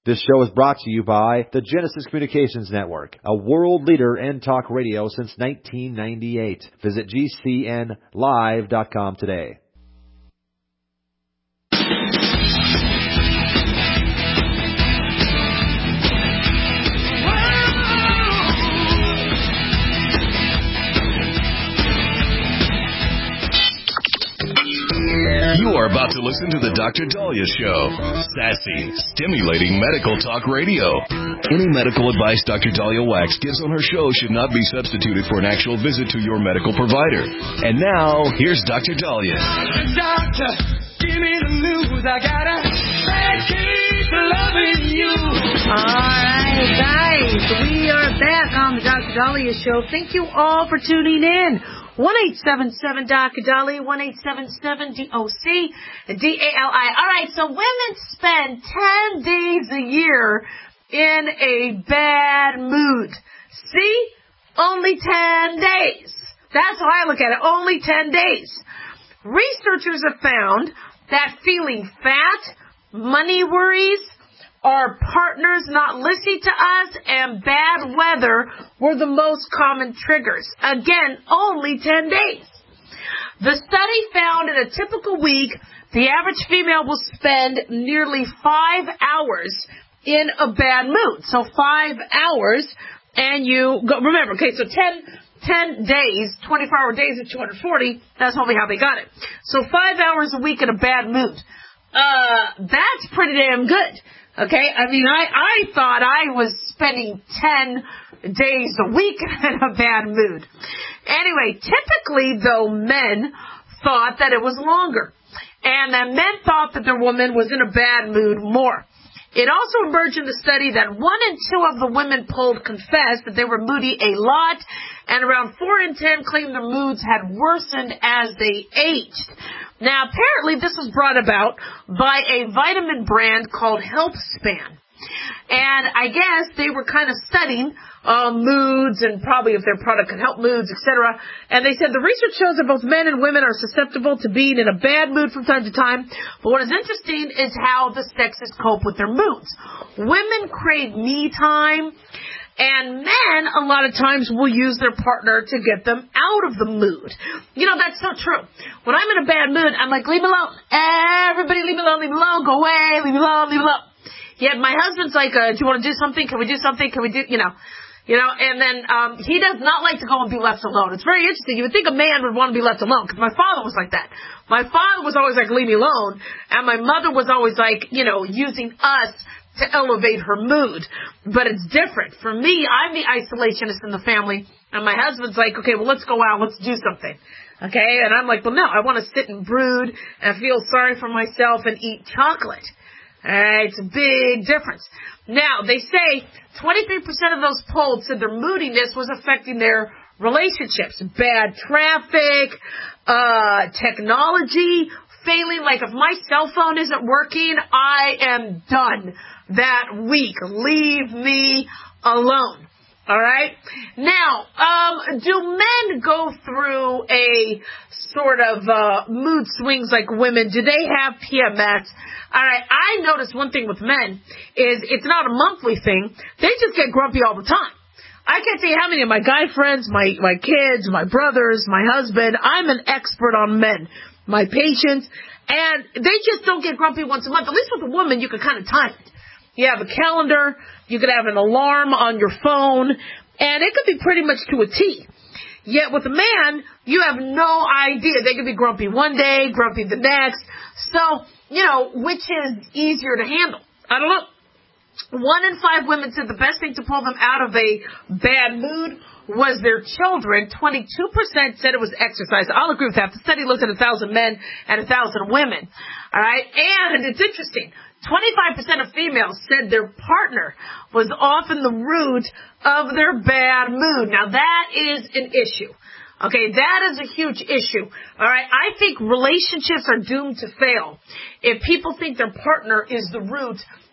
This show is brought to you by the Genesis Communications Network, a world leader in talk radio since 1998. Visit GCNlive.com today. You are about to listen to the Dr. Daliah Show. Sassy, stimulating medical talk radio. Any medical advice Dr. Daliah Wax gives on her show should not be substituted for an actual visit to your medical provider. And now, here's Dr. Daliah. Doctor, give me the news. I gotta keep loving you. All right, guys, we are back on the Dr. Daliah Show. Thank you all for tuning in. 1-877-DOC-DALI, 1-877-DOC-DALI. All right, so women spend 10 days a year in a bad mood. See? Only 10 days. That's how I look at it. Only 10 days. Researchers have found that feeling fat, money worries, our partners not listening to us, and bad weather were the most common triggers. Again, only 10 days. The study found in a typical week, the average female will spend nearly 5 hours in a bad mood. So 5 hours, and you go, remember, okay, so 10 days, 24-hour days is 240. That's probably how they got it. So 5 hours a week in a bad mood. That's pretty damn good. Okay, I mean, I thought I was spending 10 days a week in a bad mood. Anyway, typically, though, men thought that it was longer. And that men thought that their woman was in a bad mood more. It also emerged in the study that 1 in 2 of the women polled confessed that they were moody a lot, and around 4 in 10 claimed their moods had worsened as they aged. Now, apparently this was brought about by a vitamin brand called HealthSpan. And I guess they were kind of studying moods and probably if their product could help moods, etc. And they said the research shows that both men and women are susceptible to being in a bad mood from time to time. But what is interesting is how the sexes cope with their moods. Women crave me time. And men, a lot of times, will use their partner to get them out of the mood. You know, that's so true. When I'm in a bad mood, I'm like, leave me alone. Everybody leave me alone, go away, leave me alone. Yet my husband's like, do you want to do something? Can we do something? Can we do, you know, and then he does not like to go and be left alone. It's very interesting. You would think a man would want to be left alone, because my father was like that. My father was always like, leave me alone. And my mother was always like, using us to elevate her mood. But it's different. For me, I'm the isolationist in the family, and my husband's like, okay, well, let's go out, let's do something. Okay? And I'm like, well, no, I want to sit and brood and feel sorry for myself and eat chocolate. It's a big difference. Now, they say 23% of those polled said their moodiness was affecting their relationships. Bad traffic, technology, failing, like if my cell phone isn't working, I am done that week. Leave me alone. All right? Now, do men go through a sort of mood swings like women? Do they have PMS? All right, I noticed one thing with men is it's not a monthly thing. They just get grumpy all the time. I can't tell you how many of my guy friends, my kids, my brothers, my husband, I'm an expert on men, my patients, and they just don't get grumpy once a month. At least with a woman, you can kind of time it. You have a calendar, you could have an alarm on your phone, and it could be pretty much to a T. Yet with a man, you have no idea. They could be grumpy one day, grumpy the next. So, which is easier to handle? I don't know. 1 in 5 women said the best thing to pull them out of a bad mood was their children. 22% said it was exercise. I'll agree with that. The study looked at 1,000 men and 1,000 women. All right? And it's interesting. 25% of females said their partner was often the root of their bad mood. Now, that is an issue. Okay, that is a huge issue. All right, I think relationships are doomed to fail if people think their partner is the root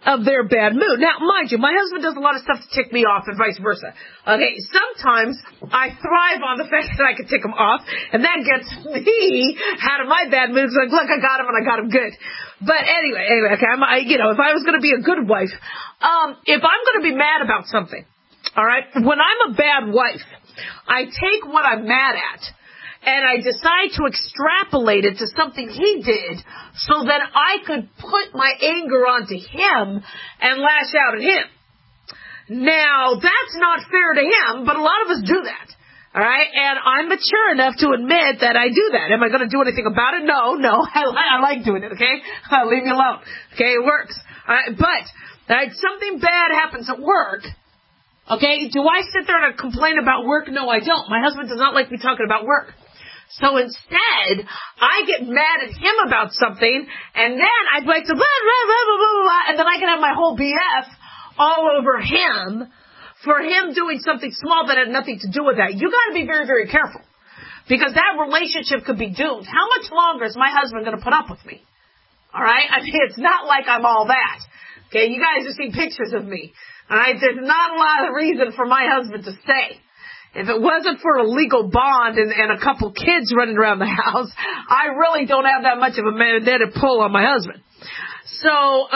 of their bad mood. Now, mind you, my husband does a lot of stuff to tick me off and vice versa. Okay, sometimes I thrive on the fact that I can tick him off, and that gets me out of my bad mood. It's like, look, I got him, and I got him good. But anyway, okay, if I was going to be a good wife, if I'm going to be mad about something, all right, when I'm a bad wife, I take what I'm mad at, and I decide to extrapolate it to something he did so that I could put my anger onto him and lash out at him. Now, that's not fair to him, but a lot of us do that. All right? And I'm mature enough to admit that I do that. Am I going to do anything about it? No. I like doing it, okay? Leave me alone. Okay, it works. All right? But something bad happens at work. Okay? Do I sit there and complain about work? No, I don't. My husband does not like me talking about work. So instead, I get mad at him about something, and then I'd like to blah, blah, blah, blah, blah, blah, and then I can have my whole BF all over him for him doing something small that had nothing to do with that. You got to be very, very careful, because that relationship could be doomed. How much longer is my husband going to put up with me? All right? I mean, it's not like I'm all that. Okay, you guys have seen pictures of me. All right? There's not a lot of reason for my husband to stay. If it wasn't for a legal bond and a couple kids running around the house, I really don't have that much of a magnetic pull on my husband. So,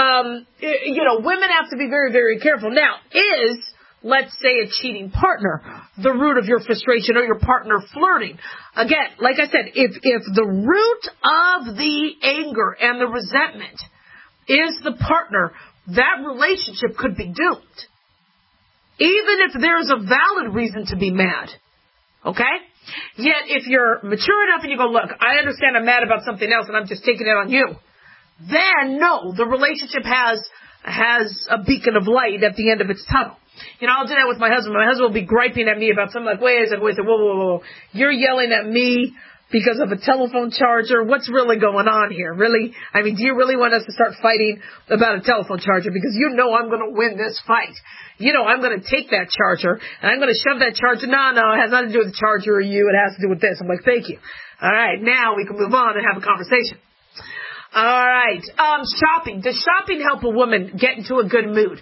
women have to be very, very careful. Now, is, let's say, a cheating partner the root of your frustration, or your partner flirting? Again, like I said, if the root of the anger and the resentment is the partner, that relationship could be doomed. Even if there's a valid reason to be mad. Okay? Yet, if you're mature enough and you go, look, I understand I'm mad about something else and I'm just taking it on you, then no, the relationship has a beacon of light at the end of its tunnel. I'll do that with my husband. My husband will be griping at me about something like, wait a second, whoa. You're yelling at me because of a telephone charger? What's really going on here? Really? I mean, do you really want us to start fighting about a telephone charger? Because I'm going to win this fight. I'm going to take that charger, and I'm going to shove that charger. No, it has nothing to do with the charger or you. It has to do with this. I'm like, thank you. All right, now we can move on and have a conversation. All right. Shopping. Does shopping help a woman get into a good mood?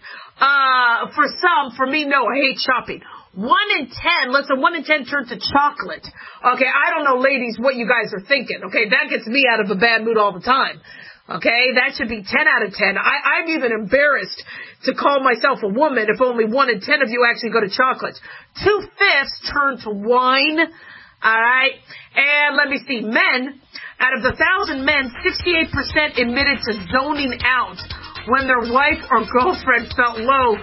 For me, no. I hate shopping. 1 in 10 turn to chocolate. Okay, I don't know, ladies, what you guys are thinking. Okay, that gets me out of a bad mood all the time. Okay, that should be 10 out of 10. I'm even embarrassed to call myself a woman if only 1 in 10 of you actually go to chocolates. 2/5 turn to wine. All right, and let me see. Men, out of the 1,000 men, 68% admitted to zoning out when their wife or girlfriend felt low.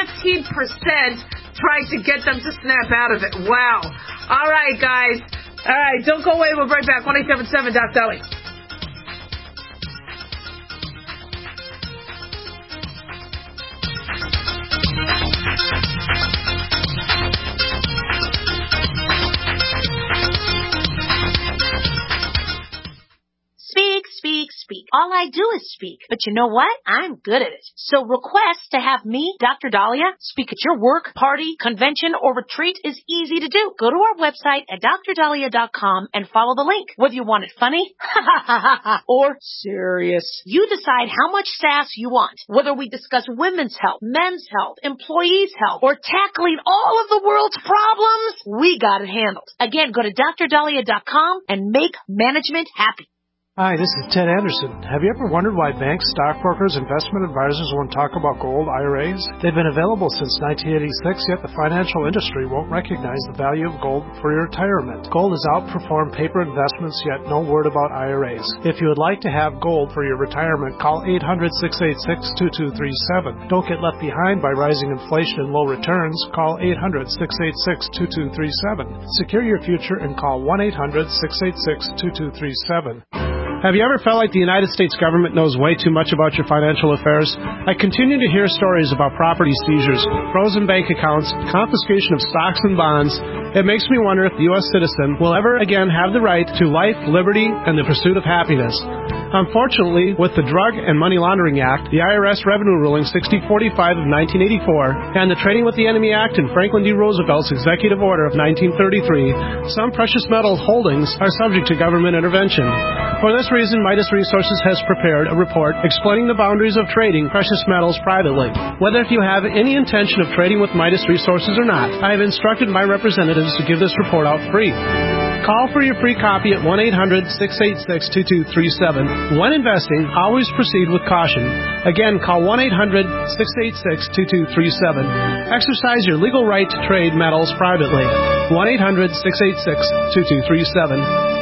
15% tried to get them to snap out of it. Wow. All right, guys. All right, don't go away. We'll be right back. 1-877 Doc Dali. Speak. All I do is speak. But you know what? I'm good at it. So request to have me, Dr. Dahlia, speak at your work, party, convention, or retreat is easy to do. Go to our website at drdahlia.com and follow the link. Whether you want it funny or serious, you decide how much sass you want. Whether we discuss women's health, men's health, employees' health, or tackling all of the world's problems, we got it handled. Again, go to drdahlia.com and make management happy. Hi, this is Ted Anderson. Have you ever wondered why banks, stockbrokers, investment advisors won't talk about gold IRAs? They've been available since 1986, yet the financial industry won't recognize the value of gold for your retirement. Gold has outperformed paper investments, yet no word about IRAs. If you would like to have gold for your retirement, call 800-686-2237. Don't get left behind by rising inflation and low returns. Call 800-686-2237. Secure your future and call 1-800-686-2237. Have you ever felt like the United States government knows way too much about your financial affairs? I continue to hear stories about property seizures, frozen bank accounts, confiscation of stocks and bonds. It makes me wonder if the U.S. citizen will ever again have the right to life, liberty, and the pursuit of happiness. Unfortunately, with the Drug and Money Laundering Act, the IRS Revenue Ruling 6045 of 1984, and the Trading with the Enemy Act and Franklin D. Roosevelt's Executive Order of 1933, some precious metal holdings are subject to government intervention. For this reason, Midas Resources has prepared a report explaining the boundaries of trading precious metals privately. Whether if you have any intention of trading with Midas Resources or not, I have instructed my representatives to give this report out free. Call for your free copy at 1-800-686-2237. When investing, always proceed with caution. Again, call 1-800-686-2237. Exercise your legal right to trade metals privately. 1-800-686-2237.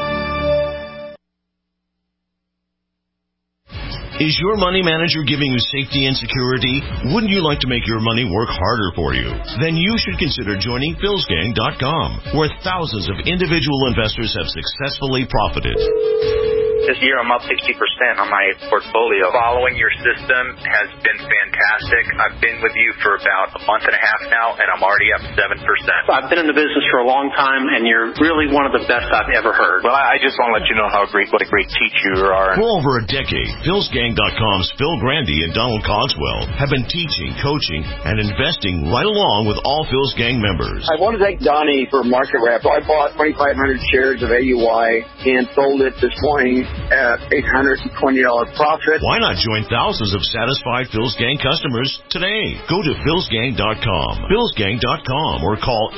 Is your money manager giving you safety and security? Wouldn't you like to make your money work harder for you? Then you should consider joining PhilsGang.com, where thousands of individual investors have successfully profited. This year I'm up 60% on my portfolio. Following your system has been fantastic. I've been with you for about a month and a half now, and I'm already up 7%. I've been in the business for a long time, and you're really one of the best I've ever heard. Well, I just want to let you know what a great teacher you are. For over a decade, PhilsGang.com's Phil Grandy and Donald Cogswell have been teaching, coaching, and investing right along with all Phil's Gang members. I want to thank Donnie for market wrap. I bought 2,500 shares of AUI and sold it this morning at $820 profit. Why not join thousands of satisfied Phil's Gang customers today? Go to philsgang.com, philsgang.com, or call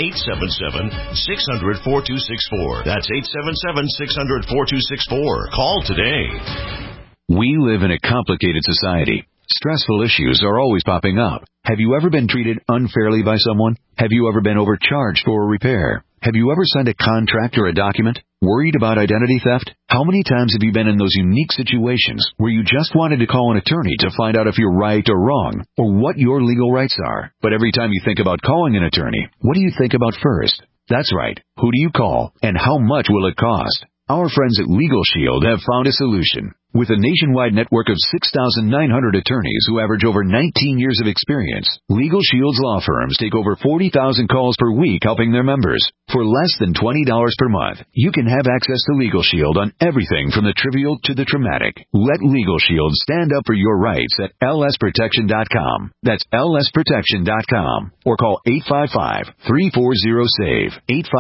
877-600-4264. That's 877-600-4264. Call today. We live in a complicated society. Stressful issues are always popping up. Have you ever been treated unfairly by someone? Have you ever been overcharged for a repair? Have you ever signed a contract or a document? Worried about identity theft? How many times have you been in those unique situations where you just wanted to call an attorney to find out if you're right or wrong, or what your legal rights are? But every time you think about calling an attorney, what do you think about first? That's right. Who do you call, and how much will it cost? Our friends at Legal Shield have found a solution. With a nationwide network of 6,900 attorneys who average over 19 years of experience, Legal Shield's law firms take over 40,000 calls per week helping their members. For less than $20 per month, you can have access to Legal Shield on everything from the trivial to the traumatic. Let Legal Shield stand up for your rights at lsprotection.com. That's lsprotection.com. Or call 855-340-SAVE,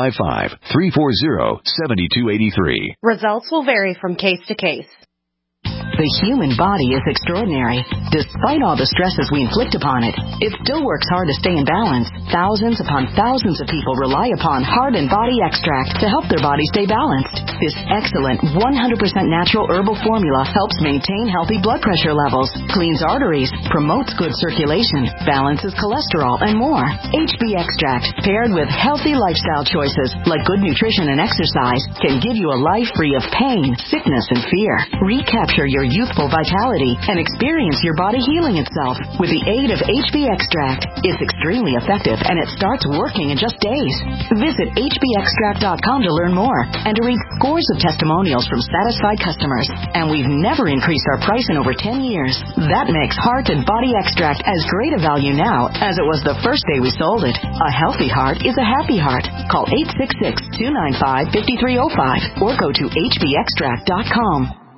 855-340-7283. Results will vary from case to case. The human body is extraordinary. Despite all the stresses we inflict upon it, it still works hard to stay in balance. Thousands upon thousands of people rely upon Heart and Body Extract to help their body stay balanced. This excellent 100% natural herbal formula helps maintain healthy blood pressure levels, cleans arteries, promotes good circulation, balances cholesterol, and more. HB Extract, paired with healthy lifestyle choices like good nutrition and exercise, can give you a life free of pain, sickness, and fear. Recapture your youthful vitality and experience your body healing itself with the aid of HB Extract. It's extremely effective and it starts working in just days. Visit hbextract.com to learn more and to read scores of testimonials from satisfied customers. And we've never increased our price in over 10 years. That makes Heart and Body Extract as great a value now as it was the first day we sold it. A healthy heart is a happy heart. Call 866-295-5305 or go to hbextract.com.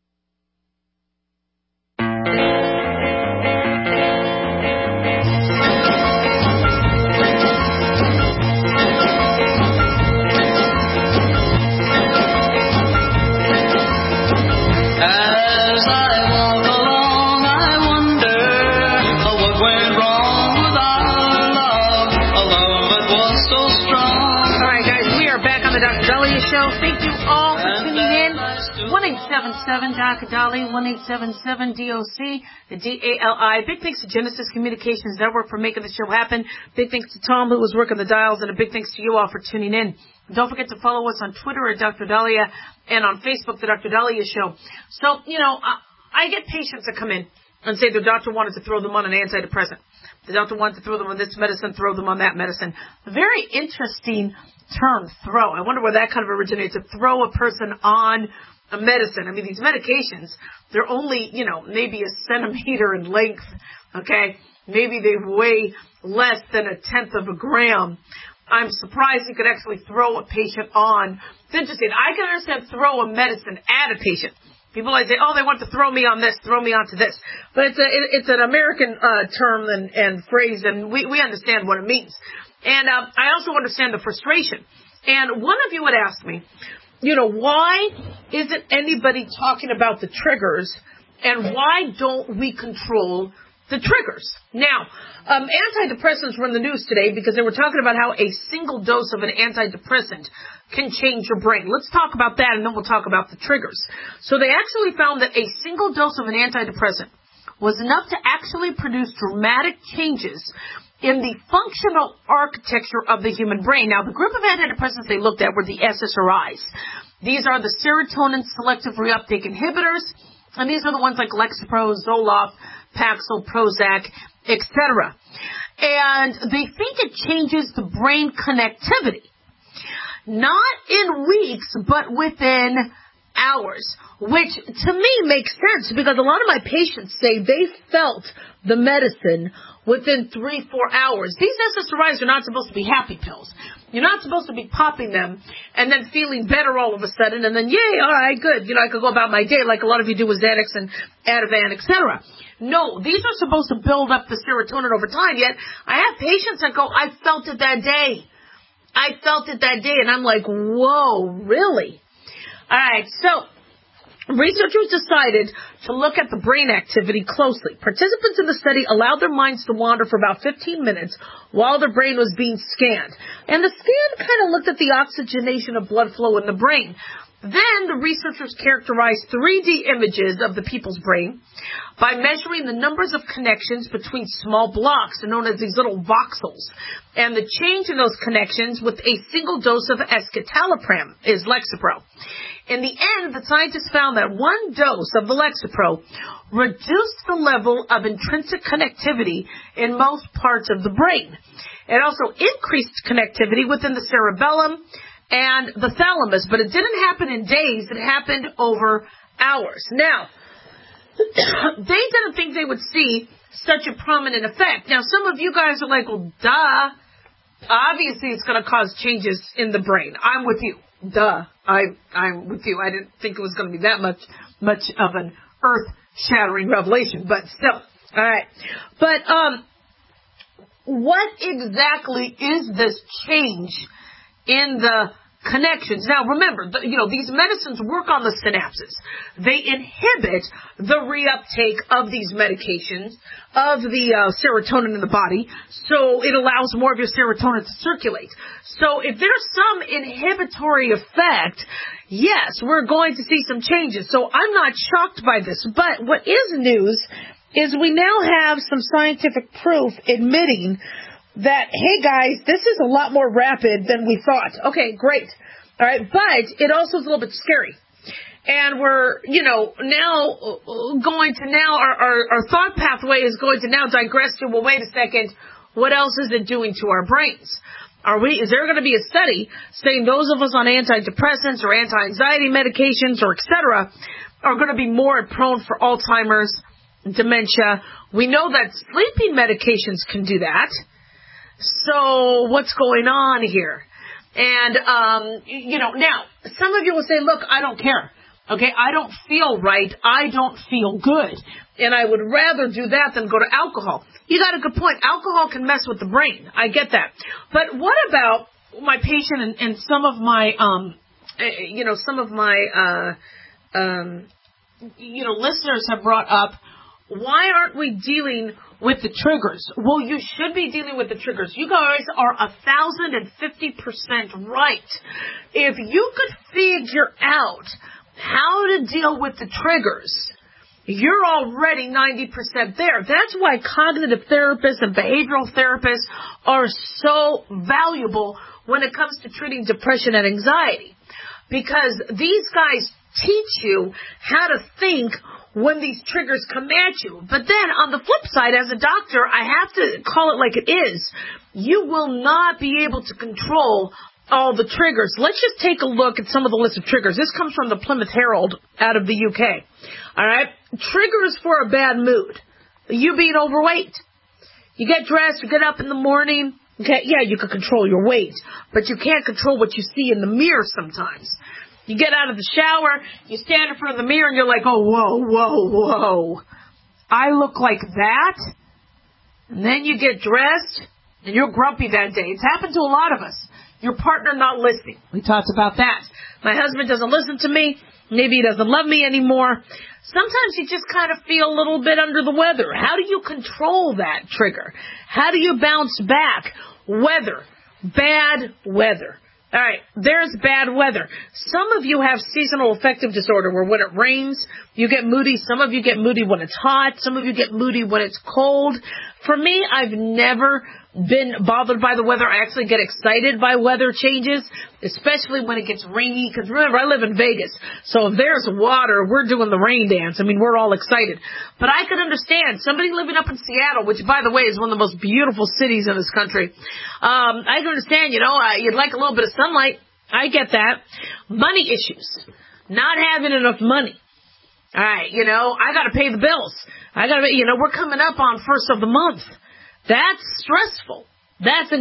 Thank you all for tuning in. 1-877-DOC-DOLLY, 1-877-DOC, the DALI. Big thanks to Genesis Communications Network for making the show happen. Big thanks to Tom, who was working the dials, and a big thanks to you all for tuning in. Don't forget to follow us on Twitter at Dr. Dahlia and on Facebook, The Dr. Dahlia Show. So, I get patients that come in and say the doctor wanted to throw them on an antidepressant. The doctor wanted to throw them on this medicine, throw them on that medicine. Very interesting term, throw. I wonder where that kind of originates, to throw a person on a medicine. I mean, these medications, they're only, maybe a centimeter in length, okay? Maybe they weigh less than 1/10 of a gram. I'm surprised you could actually throw a patient on. It's interesting. I can understand throw a medicine at a patient. People always say, oh, they want to throw me on this, throw me onto this. But it's an American term and phrase, and we understand what it means. And I also understand the frustration. And one of you would ask me, why isn't anybody talking about the triggers, and why don't we control the triggers? Now, antidepressants were in the news today because they were talking about how a single dose of an antidepressant can change your brain. Let's talk about that, and then we'll talk about the triggers. So they actually found that a single dose of an antidepressant was enough to actually produce dramatic changes in the functional architecture of the human brain. Now, the group of antidepressants they looked at were the SSRIs. These are the serotonin selective reuptake inhibitors, and these are the ones like Lexapro, Zoloft, Paxil, Prozac, etc. And they think it changes the brain connectivity. Not in weeks, but within hours, which to me makes sense because a lot of my patients say they felt the medicine within 3-4 hours. These SSRIs are not supposed to be happy pills. You're not supposed to be popping them and then feeling better all of a sudden and then, yay, all right, good. I could go about my day like a lot of you do with Xanax and Ativan, etc. No, these are supposed to build up the serotonin over time, yet I have patients that go, I felt it that day. I felt it that day, and I'm like, whoa, really? All right, so researchers decided to look at the brain activity closely. Participants in the study allowed their minds to wander for about 15 minutes while their brain was being scanned. And the scan kind of looked at the oxygenation of blood flow in the brain. Then the researchers characterized 3D images of the people's brain by measuring the numbers of connections between small blocks, known as these little voxels, and the change in those connections with a single dose of escitalopram, is Lexapro. In the end, the scientists found that one dose of the Lexapro reduced the level of intrinsic connectivity in most parts of the brain. It also increased connectivity within the cerebellum and the thalamus, but it didn't happen in days. It happened over hours. Now, they didn't think they would see such a prominent effect. Now, some of you guys are like, well, duh. Obviously, it's going to cause changes in the brain. I'm with you. Duh. I'm with you. I didn't think it was going to be that much of an earth-shattering revelation, but still. All right. But what exactly is this change in the connections? Now, remember, these medicines work on the synapses. They inhibit the reuptake of these medications, of the serotonin in the body, so it allows more of your serotonin to circulate. So if there's some inhibitory effect, yes, we're going to see some changes. So I'm not shocked by this. But what is news is we now have some scientific proof admitting that, hey guys, this is a lot more rapid than we thought. Okay, great. All right, but it also is a little bit scary. And we're, now going to our thought pathway is going to now digress to, well, wait a second, what else is it doing to our brains? Is there going to be a study saying those of us on antidepressants or anti-anxiety medications or et cetera are going to be more prone for Alzheimer's, dementia? We know that sleeping medications can do that. So what's going on here? And, now, some of you will say, look, I don't care. Okay, I don't feel right. I don't feel good. And I would rather do that than go to alcohol. You got a good point. Alcohol can mess with the brain. I get that. But what about my patient and some of my, listeners have brought up, why aren't we dealing with the triggers? Well, you should be dealing with the triggers. You guys are 1,050% right. If you could figure out how to deal with the triggers, you're already 90% there. That's why cognitive therapists and behavioral therapists are so valuable when it comes to treating depression and anxiety. Because these guys teach you how to think when these triggers come at you. But then on the flip side, as a doctor, I have to call it like it is. You will not be able to control all the triggers. Let's just take a look at some of the list of triggers. This comes from the Plymouth Herald out of the UK. All right. Triggers for a bad mood. You being overweight. You get dressed, you get up in the morning. Okay, yeah, you can control your weight, but you can't control what you see in the mirror sometimes. You get out of the shower, you stand in front of the mirror, and you're like, oh, whoa. I look like that? And then you get dressed, and you're grumpy that day. It's happened to a lot of us. Your partner not listening. We talked about that. My husband doesn't listen to me. Maybe he doesn't love me anymore. Sometimes you just kind of feel a little bit under the weather. How do you control that trigger? How do you bounce back? Weather. Bad weather. All right, there's bad weather. Some of you have seasonal affective disorder where when it rains, you get moody. Some of you get moody when it's hot. Some of you get moody when it's cold. For me, I've never been bothered by the weather. I actually get excited by weather changes, especially when it gets rainy. Because remember, I live in Vegas, so if there's water, we're doing the rain dance. I mean, we're all excited. But I could understand somebody living up in Seattle, which, by the way, is one of the most beautiful cities in this country. I can understand, you'd like a little bit of sunlight. I get that. Money issues. Not having enough money. All right, I got to pay the bills. We're coming up on first of the month. That's stressful. That's,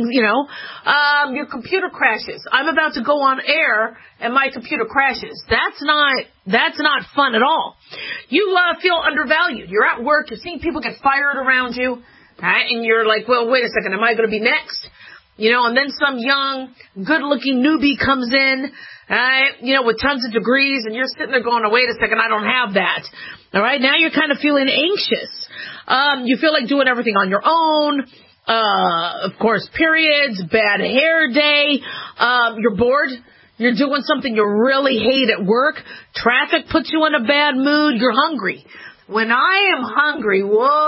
your computer crashes. I'm about to go on air and my computer crashes. That's not fun at all. You feel undervalued. You're at work. You're seeing people get fired around you. Right? And you're like, well, wait a second. Am I going to be next? And then some young, good-looking newbie comes in, with tons of degrees, and you're sitting there going, oh, wait a second, I don't have that. All right, now you're kind of feeling anxious. You feel like doing everything on your own. Of course, periods, bad hair day. You're bored. You're doing something you really hate at work. Traffic puts you in a bad mood. You're hungry. When I am hungry,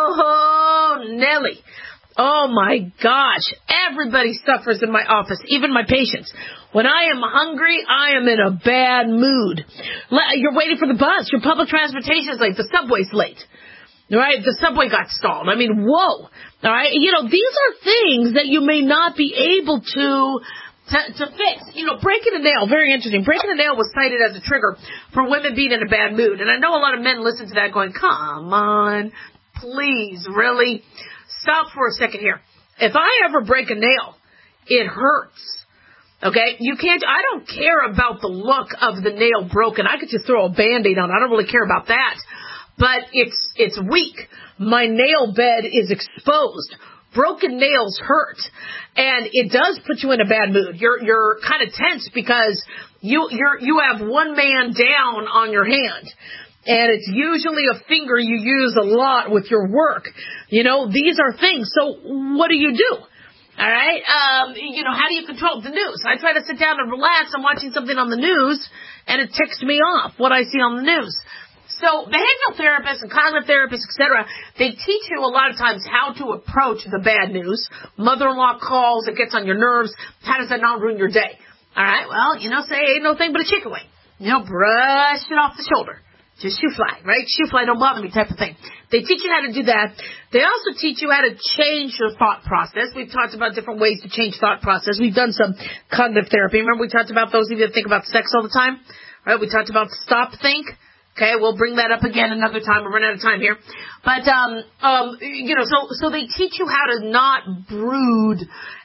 whoa, Nelly. Oh, my gosh. Everybody suffers in my office, even my patients. When I am hungry, I am in a bad mood. You're waiting for the bus. Your public transportation is late. The subway's late. All right? The subway got stalled. I mean, whoa. All right? These are things that you may not be able to fix. Breaking a nail, very interesting. Breaking a nail was cited as a trigger for women being in a bad mood. And I know a lot of men listen to that going, come on, please, really? Stop for a second here. If I ever break a nail, it hurts. Okay? I don't care about the look of the nail broken. I could just throw a Band-Aid on it. I don't really care about that. But it's weak. My nail bed is exposed. Broken nails hurt. And it does put you in a bad mood. You're kind of tense because you have one man down on your hand. And it's usually a finger you use a lot with your work. These are things. So what do you do? All right? How do you control the news? I try to sit down and relax. I'm watching something on the news, and it ticks me off what I see on the news. So behavioral therapists and cognitive therapists, etc., they teach you a lot of times how to approach the bad news. Mother-in-law calls, it gets on your nerves. How does that not ruin your day? All right? Well, say ain't no thing but a chicken wing. Brush it off the shoulder. Just shoe fly, right? Shoe fly, don't bother me type of thing. They teach you how to do that. They also teach you how to change your thought process. We've talked about different ways to change thought process. We've done some cognitive therapy. Remember we talked about those of you that think about sex all the time? Right? We talked about stop think. Okay, we'll bring that up again another time. We're running out of time here. But, so they teach you how to not brood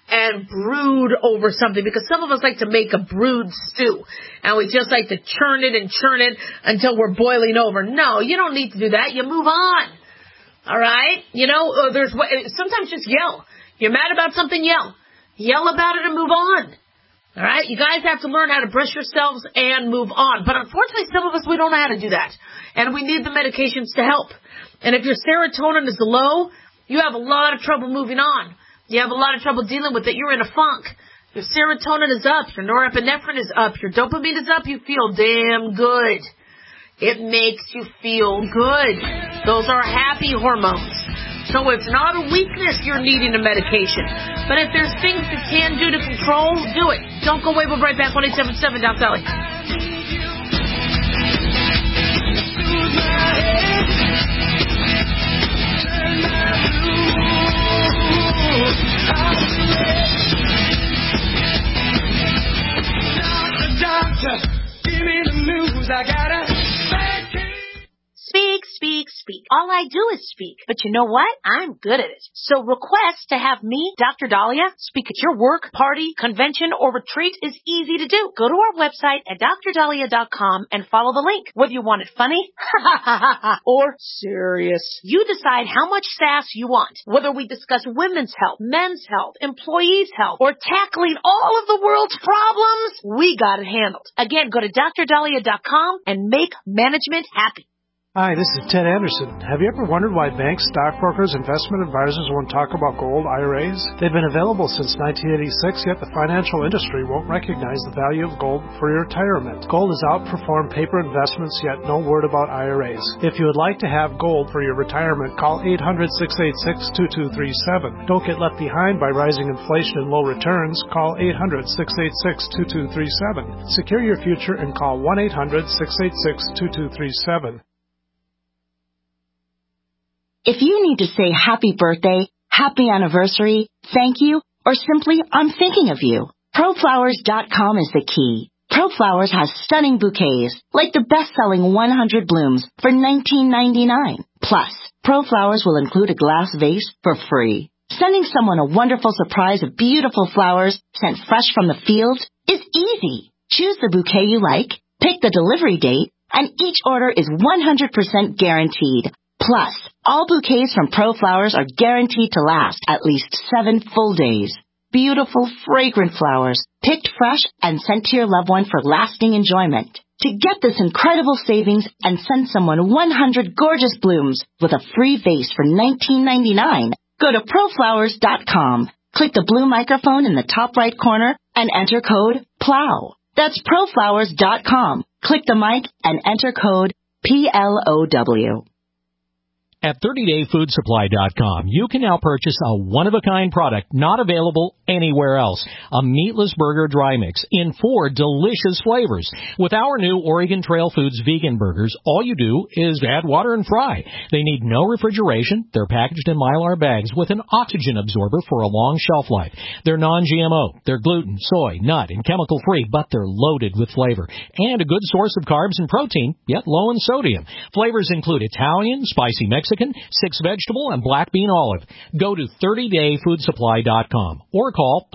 over something, because some of us like to make a brood stew and we just like to churn it until we're boiling over. No, you don't need to do that. You move on. All right? Sometimes just yell. You're mad about something, yell. Yell about it and move on. All right? You guys have to learn how to brush yourselves and move on. But unfortunately, some of us, we don't know how to do that. And we need the medications to help. And if your serotonin is low, you have a lot of trouble moving on. You have a lot of trouble dealing with it. You're in a funk. Your serotonin is up. Your norepinephrine is up. Your dopamine is up. You feel damn good. It makes you feel good. Those are happy hormones. So it's not a weakness you're needing a medication. But if there's things you can do to control, do it. Don't go away. We'll be right back. 1-877 Doc Sally. Doctor, give me the news. I gotta Speak, speak, speak. All I do is speak. But you know what? I'm good at it. So request to have me, Dr. Dahlia, speak at your work, party, convention, or retreat is easy to do. Go to our website at drdahlia.com and follow the link. Whether you want it funny or serious, you decide how much sass you want. Whether we discuss women's health, men's health, employees' health, or tackling all of the world's problems, we got it handled. Again, go to drdahlia.com and make management happy. Hi, this is Ted Anderson. Have you ever wondered why banks, stockbrokers, investment advisors won't talk about gold IRAs? They've been available since 1986, yet the financial industry won't recognize the value of gold for your retirement. Gold has outperformed paper investments, yet no word about IRAs. If you would like to have gold for your retirement, call 800-686-2237. Don't get left behind by rising inflation and low returns. Call 800-686-2237. Secure your future and call 1-800-686-2237. If you need to say happy birthday, happy anniversary, thank you, or simply I'm thinking of you, ProFlowers.com is the key. ProFlowers has stunning bouquets, like the best-selling 100 blooms for $19.99. Plus, ProFlowers will include a glass vase for free. Sending someone a wonderful surprise of beautiful flowers sent fresh from the fields is easy. Choose the bouquet you like, pick the delivery date, and each order is 100% guaranteed. Plus, all bouquets from ProFlowers are guaranteed to last at least 7 full days. Beautiful, fragrant flowers, picked fresh and sent to your loved one for lasting enjoyment. To get this incredible savings and send someone 100 gorgeous blooms with a free vase for $19.99, go to ProFlowers.com. Click the blue microphone in the top right corner and enter code PLOW. That's ProFlowers.com. Click the mic and enter code PLOW. At 30dayfoodsupply.com, you can now purchase a one-of-a-kind product not available anywhere else. A meatless burger dry mix in 4 delicious flavors. With our new Oregon Trail Foods vegan burgers, all you do is add water and fry. They need no refrigeration. They're packaged in Mylar bags with an oxygen absorber for a long shelf life. They're non-GMO. They're gluten, soy, nut, and chemical-free, but they're loaded with flavor. And a good source of carbs and protein, yet low in sodium. Flavors include Italian, spicy Mexican, 6 vegetable, and black bean olive. Go to 30dayfoodsupply.com or call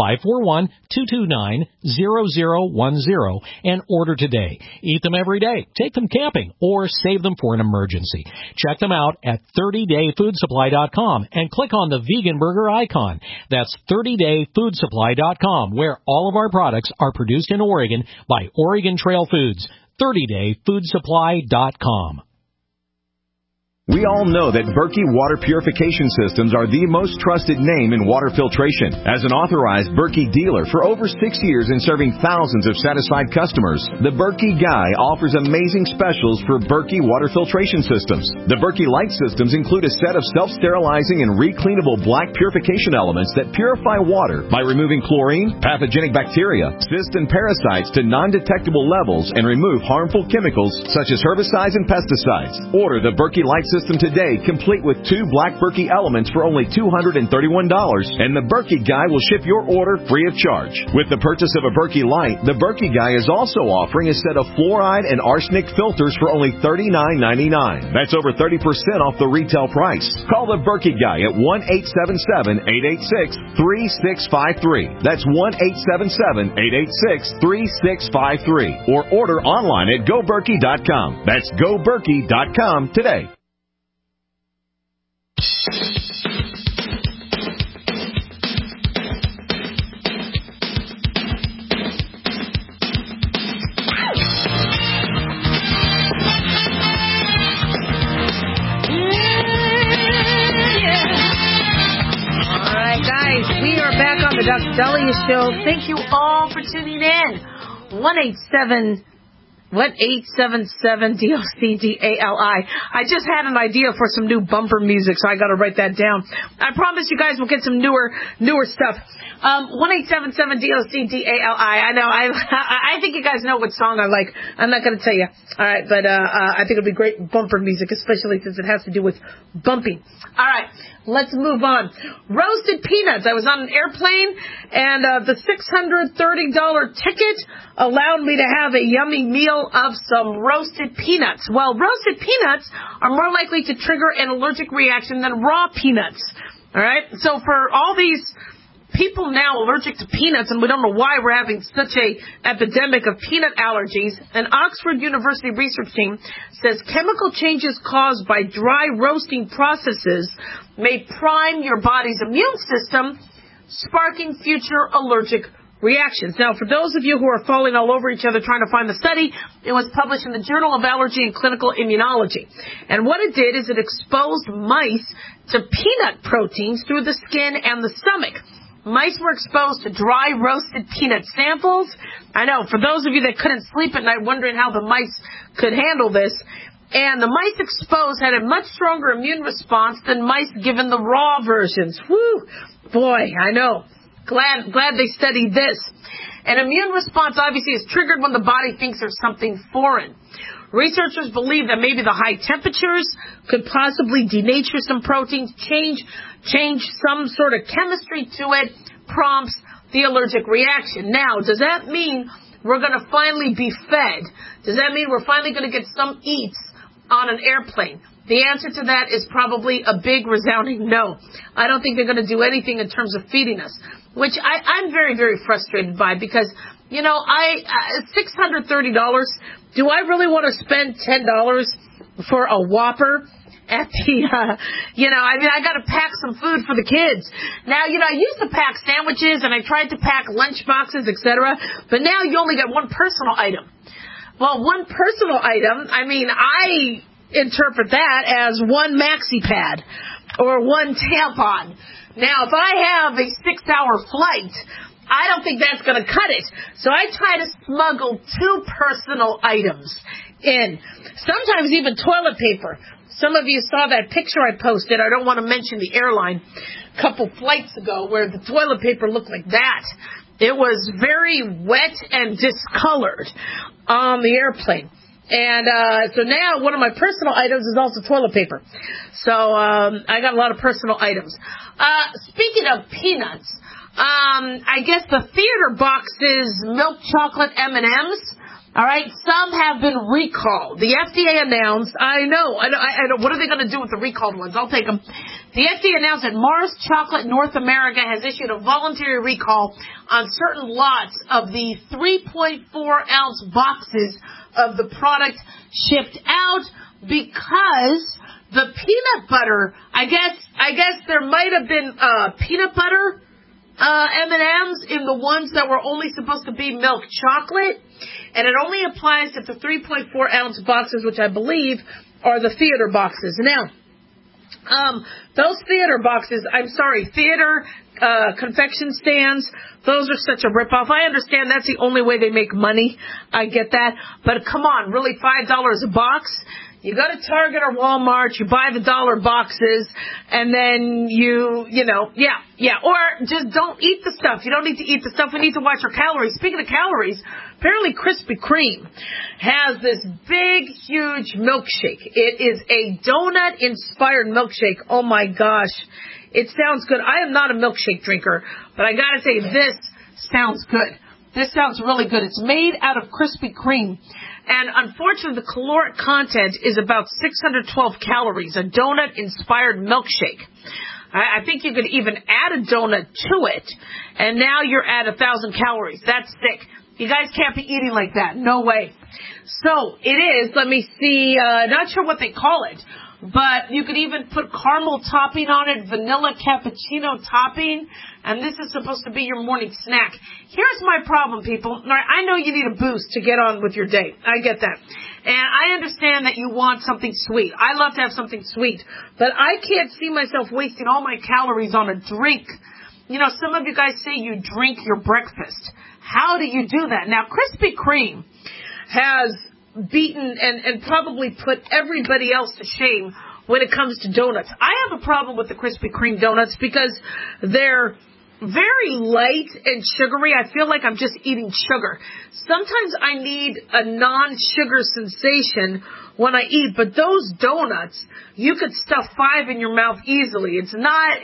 541-229-0010 and order today. Eat them every day, take them camping, or save them for an emergency. Check them out at 30dayfoodsupply.com and click on the vegan burger icon. That's 30dayfoodsupply.com, where all of our products are produced in Oregon by Oregon Trail Foods. 30dayfoodsupply.com. We all know that Berkey Water Purification Systems are the most trusted name in water filtration. As an authorized Berkey dealer for over 6 years and serving thousands of satisfied customers, the Berkey Guy offers amazing specials for Berkey Water Filtration Systems. The Berkey Light Systems include a set of self-sterilizing and recleanable black purification elements that purify water by removing chlorine, pathogenic bacteria, cysts, and parasites to non-detectable levels and remove harmful chemicals such as herbicides and pesticides. Order the Berkey Light System today, complete with 2 black Berkey elements for only $231, and the Berkey Guy will ship your order free of charge. With the purchase of a Berkey Light, the Berkey Guy is also offering a set of fluoride and arsenic filters for only $39.99. That's over 30% off the retail price. Call the Berkey Guy at 1-877-886-3653. That's 1-877-886-3653. Or order online at GoBerkey.com. That's GoBerkey.com today. We are back on the Dr. Dahlia Show. Thank you all for tuning in. 1-877-DOCDALI. I just had an idea for some new bumper music, so I got to write that down. I promise you guys will get some newer stuff. 1-877-DOCDALI. I know. I think you guys know what song I like. I'm not going to tell you. All right, but I think it'll be great bumper music, especially since it has to do with bumping. All right. Let's move on. Roasted peanuts. I was on an airplane, and the $630 ticket allowed me to have a yummy meal of some roasted peanuts. Well, roasted peanuts are more likely to trigger an allergic reaction than raw peanuts. All right? So for all these people now allergic to peanuts, and we don't know why we're having such a epidemic of peanut allergies, an Oxford University research team says chemical changes caused by dry roasting processes may prime your body's immune system, sparking future allergic reactions. Now, for those of you who are falling all over each other trying to find the study, it was published in the Journal of Allergy and Clinical Immunology. And what it did is it exposed mice to peanut proteins through the skin and the stomach. Mice were exposed to dry roasted peanut samples. I know, for those of you that couldn't sleep at night wondering how the mice could handle this, and the mice exposed had a much stronger immune response than mice given the raw versions. Whew, boy, I know. Glad they studied this. An immune response obviously is triggered when the body thinks there's something foreign. Researchers believe that maybe the high temperatures could possibly denature some proteins, change some sort of chemistry to it, prompts the allergic reaction. Now, does that mean we're going to finally be fed? Does that mean we're finally going to get some eats on an airplane? The answer to that is probably a big resounding no. I don't think they're going to do anything in terms of feeding us, which I'm very, very frustrated by because, you know, $630, do I really want to spend $10 for a Whopper at the, I got to pack some food for the kids. Now, I used to pack sandwiches and I tried to pack lunch boxes, etc., but now you only get one personal item. Well, one personal item, I interpret that as one maxi pad or one tampon. Now, if I have a 6-hour flight, I don't think that's going to cut it. So I try to smuggle 2 personal items in. Sometimes even toilet paper. Some of you saw that picture I posted. I don't want to mention the airline a couple flights ago where the toilet paper looked like that. It was very wet and discolored on the airplane. And so now one of my personal items is also toilet paper. So I got a lot of personal items. Speaking of peanuts, I guess the theater boxes, milk chocolate M&Ms, all right, some have been recalled. The FDA announced, I know, what are they going to do with the recalled ones? I'll take them. The FDA announced that Mars Chocolate North America has issued a voluntary recall on certain lots of the 3.4-ounce boxes of the product shipped out because the peanut butter, I guess there might have been peanut butter M&Ms in the ones that were only supposed to be milk chocolate, and it only applies to the 3.4-ounce boxes, which I believe are the theater boxes. Now, those theater boxes, theater confection stands, those are such a ripoff. I understand that's the only way they make money. I get that. But come on, really $5 a box? You go to Target or Walmart, you buy the dollar boxes, and then Or just don't eat the stuff. You don't need to eat the stuff. We need to watch our calories. Speaking of calories, apparently Krispy Kreme has this big, huge milkshake. It is a donut-inspired milkshake. Oh, my gosh. It sounds good. I am not a milkshake drinker, but I got to say, this sounds good. This sounds really good. It's made out of Krispy Kreme. And unfortunately, the caloric content is about 612 calories, a donut-inspired milkshake. I think you could even add a donut to it, and now you're at 1,000 calories. That's sick. You guys can't be eating like that. No way. So it is, let me see, not sure what they call it, but you could even put caramel topping on it, vanilla cappuccino topping, and this is supposed to be your morning snack. Here's my problem, people. All right, I know you need a boost to get on with your day. I get that. And I understand that you want something sweet. I love to have something sweet, but I can't see myself wasting all my calories on a drink. Some of you guys say you drink your breakfast. How do you do that? Now, Krispy Kreme has beaten and probably put everybody else to shame when it comes to donuts. I have a problem with the Krispy Kreme donuts because they're very light and sugary. I feel like I'm just eating sugar. Sometimes I need a non-sugar sensation when I eat, but those donuts, you could stuff 5 in your mouth easily. It's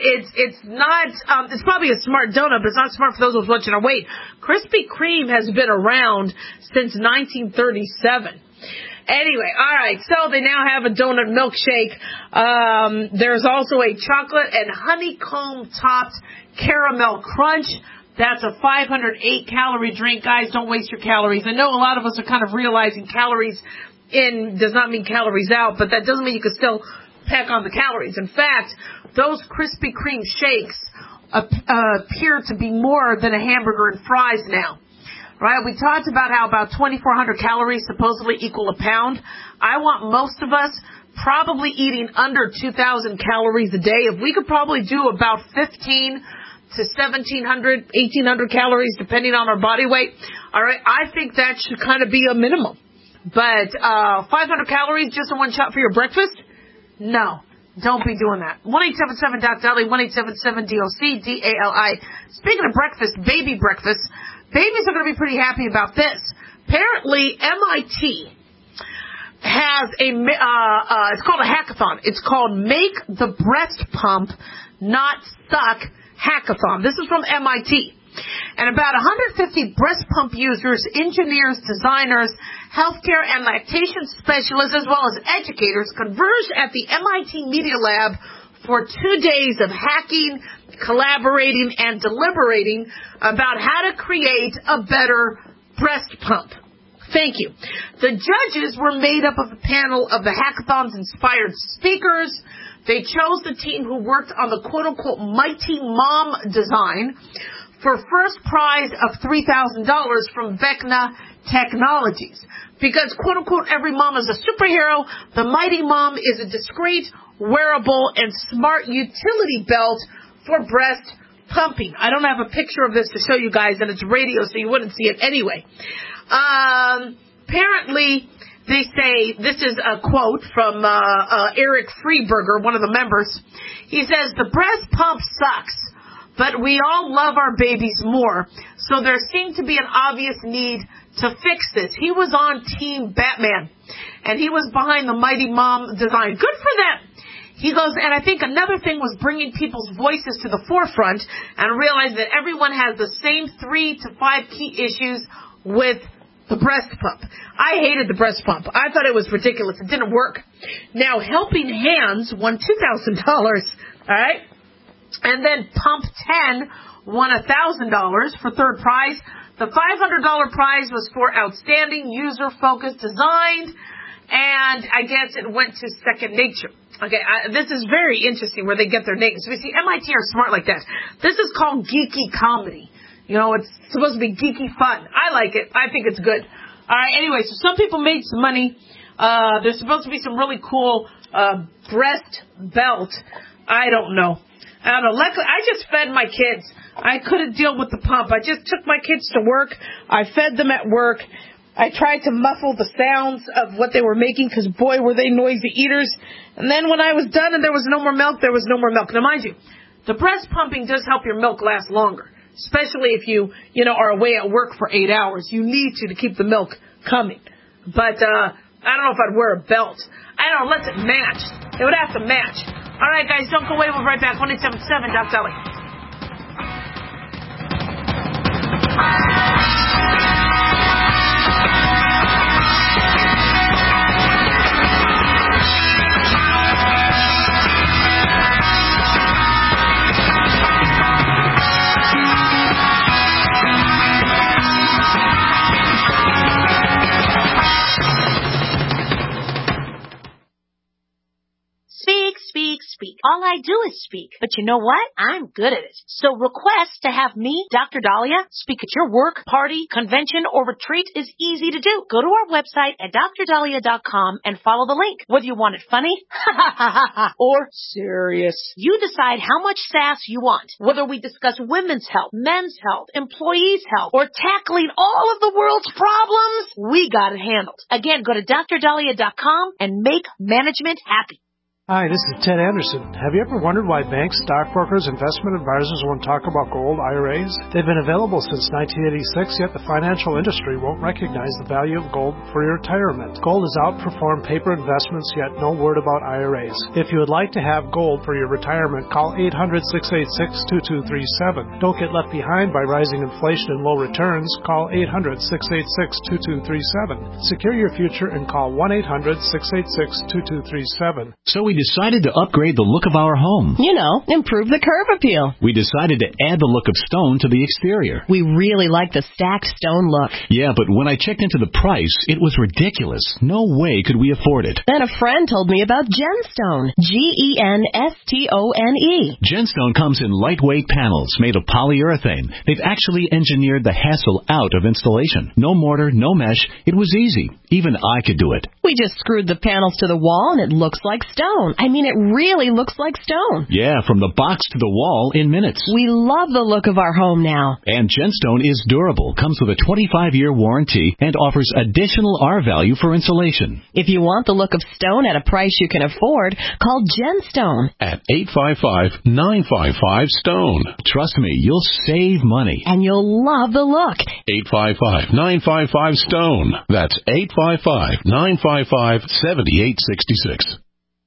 probably a smart donut, but it's not smart for those who's watching our weight. Krispy Kreme has been around since 1937. Anyway, all right, so they now have a donut milkshake. There's also a chocolate and honeycomb-topped caramel crunch. That's a 508-calorie drink. Guys, don't waste your calories. I know a lot of us are kind of realizing calories in does not mean calories out, but that doesn't mean you can still pack on the calories. In fact, those Krispy Kreme shakes appear to be more than a hamburger and fries now. Right? We talked about how about 2,400 calories supposedly equal a pound. I want most of us probably eating under 2,000 calories a day. If we could probably do about 1,500 to 1,700, 1,800 calories depending on our body weight, all right, I think that should kind of be a minimum. But 500 calories just in one shot for your breakfast? No. Don't be doing that. 1-877-DOC-DALI, 1-877-DOC-DALI. Speaking of breakfast, baby breakfast, babies are going to be pretty happy about this. Apparently, MIT has it's called a hackathon. It's called Make the Breast Pump Not Suck Hackathon. This is from MIT. And about 150 breast pump users, engineers, designers, healthcare and lactation specialists, as well as educators, converged at the MIT Media Lab for 2 days of hacking, collaborating, and deliberating about how to create a better breast pump. Thank you. The judges were made up of a panel of the hackathon's inspired speakers. They chose the team who worked on the quote-unquote Mighty Mom design for first prize of $3,000 from Vecna Technologies. Because, quote-unquote, every mom is a superhero, the Mighty Mom is a discreet, wearable, and smart utility belt for breast pumping. I don't have a picture of this to show you guys, and it's radio, so you wouldn't see it anyway. Apparently, they say, this is a quote from Eric Freeberger, one of the members. He says, the breast pump sucks, but we all love our babies more, so there seemed to be an obvious need to fix this. He was on Team Batman, and he was behind the Mighty Mom design. Good for them. He goes, and I think another thing was bringing people's voices to the forefront and realize that everyone has the same 3 to 5 key issues with the breast pump. I hated the breast pump. I thought it was ridiculous. It didn't work. Now, Helping Hands won $2,000, all right? And then Pump 10 won $1,000 for third prize. The $500 prize was for outstanding user-focused design, and I guess it went to Second Nature. Okay, this is very interesting where they get their names. We see MIT are smart like that. This is called geeky comedy. You know, it's supposed to be geeky fun. I like it. I think it's good. All right, anyway, so some people made some money. There's supposed to be some really cool breast belt. I don't know. Luckily, I just fed my kids. I couldn't deal with the pump. I just took my kids to work. I fed them at work. I tried to muffle the sounds of what they were making because, boy, were they noisy eaters. And then when I was done and there was no more milk, there was no more milk. Now, mind you, the breast pumping does help your milk last longer, especially if you are away at work for 8 hours. You need to keep the milk coming. But I don't know if I'd wear a belt. I don't know. Let's it match. It would have to match. All right, guys, don't go away. We'll be right back. 1-877-DOC-DALI. Speak. All I do is speak. But you know what? I'm good at it. So request to have me, Dr. Dahlia, speak at your work, party, convention, or retreat is easy to do. Go to our website at drdahlia.com and follow the link. Whether you want it funny or serious, you decide how much sass you want. Whether we discuss women's health, men's health, employees' health, or tackling all of the world's problems, we got it handled. Again, go to drdahlia.com and make management happy. Hi, this is Ted Anderson. Have you ever wondered why banks, stockbrokers, investment advisors won't talk about gold IRAs? They've been available since 1986, yet the financial industry won't recognize the value of gold for your retirement. Gold has outperformed paper investments, yet no word about IRAs. If you would like to have gold for your retirement, call 800-686-2237. Don't get left behind by rising inflation and low returns. Call 800-686-2237. Secure your future and call 1-800-686-2237. So we decided to upgrade the look of our home. You know, improve the curb appeal. We decided to add the look of stone to the exterior. We really like the stacked stone look. Yeah, but when I checked into the price, it was ridiculous. No way could we afford it. Then a friend told me about Genstone. Genstone. Genstone comes in lightweight panels made of polyurethane. They've actually engineered the hassle out of installation. No mortar, no mesh. It was easy. Even I could do it. We just screwed the panels to the wall and it looks like stone. I mean, it really looks like stone. Yeah, from the box to the wall in minutes. We love the look of our home now. And Genstone is durable, comes with a 25-year warranty, and offers additional R value for insulation. If you want the look of stone at a price you can afford, call Genstone at 855-955-STONE. Trust me, you'll save money. And you'll love the look. 855-955-STONE. That's 855-955-7866.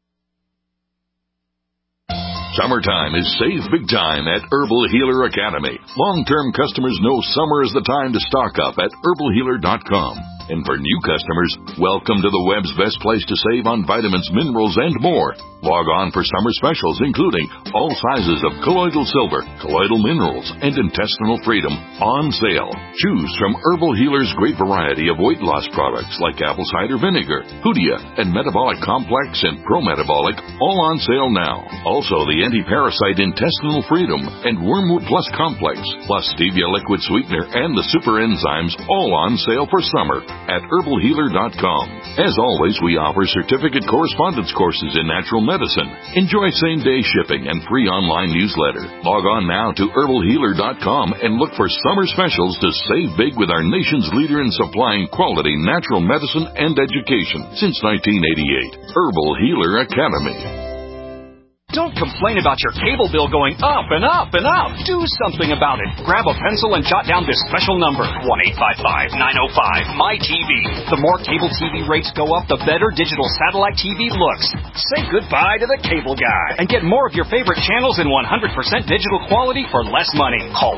Summertime is save big time at Herbal Healer Academy. Long-term customers know summer is the time to stock up at herbalhealer.com. And for new customers, welcome to the web's best place to save on vitamins, minerals, and more. Log on for summer specials, including all sizes of colloidal silver, colloidal minerals, and intestinal freedom on sale. Choose from Herbal Healer's great variety of weight loss products like apple cider vinegar, Hoodia, and Metabolic Complex and Pro-Metabolic, all on sale now. Also, the anti-parasite intestinal freedom and Wormwood Plus Complex, plus stevia liquid sweetener and the super enzymes, all on sale for summer at herbalhealer.com. As always, we offer certificate correspondence courses in natural medicine. Enjoy same-day shipping and free online newsletter. Log on now to herbalhealer.com and look for summer specials to save big with our nation's leader in supplying quality natural medicine and education since 1988. Herbal Healer Academy. Don't complain about your cable bill going up and up and up. Do something about it. Grab a pencil and jot down this special number, 1-855-905-MY-TV. The more cable TV rates go up, the better digital satellite TV looks. Say goodbye to the cable guy and get more of your favorite channels in 100% digital quality for less money. Call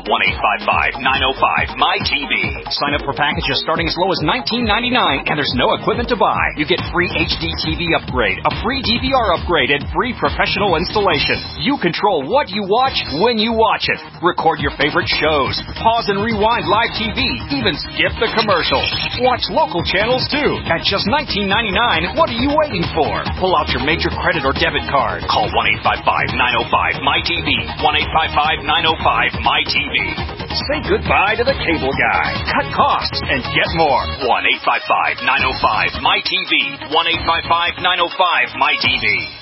1-855-905-MY-TV. Sign up for packages starting as low as $19.99, and there's no equipment to buy. You get free HD TV upgrade, a free DVR upgrade, and free professional installation. You control what you watch when you watch it. Record your favorite shows. Pause and rewind live TV. Even skip the commercials. Watch local channels too. At just $19.99, what are you waiting for? Pull out your major credit or debit card. Call 1-855-905-MY-TV. 1-855-905-MY-TV. Say goodbye to the cable guy. Cut costs and get more. 1-855-905-MY-TV. 1-855-905-MY-TV.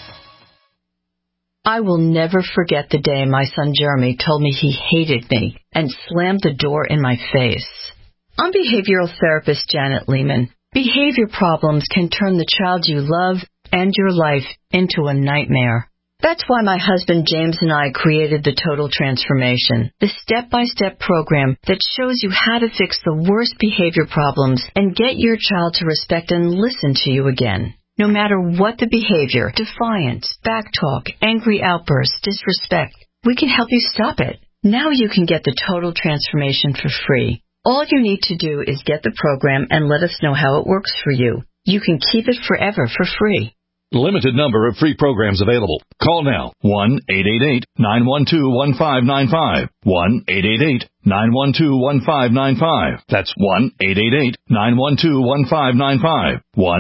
I will never forget the day my son Jeremy told me he hated me and slammed the door in my face. I'm behavioral therapist Janet Lehman. Behavior problems can turn the child you love and your life into a nightmare. That's why my husband James and I created the Total Transformation, the step-by-step program that shows you how to fix the worst behavior problems and get your child to respect and listen to you again. No matter what the behavior, defiance, backtalk, angry outbursts, disrespect, we can help you stop it. Now you can get the Total Transformation for free. All you need to do is get the program and let us know how it works for you. You can keep it forever for free. Limited number of free programs available. Call now. 1-888-912-1595. 1-888-912-1595. That's 1-888-912-1595.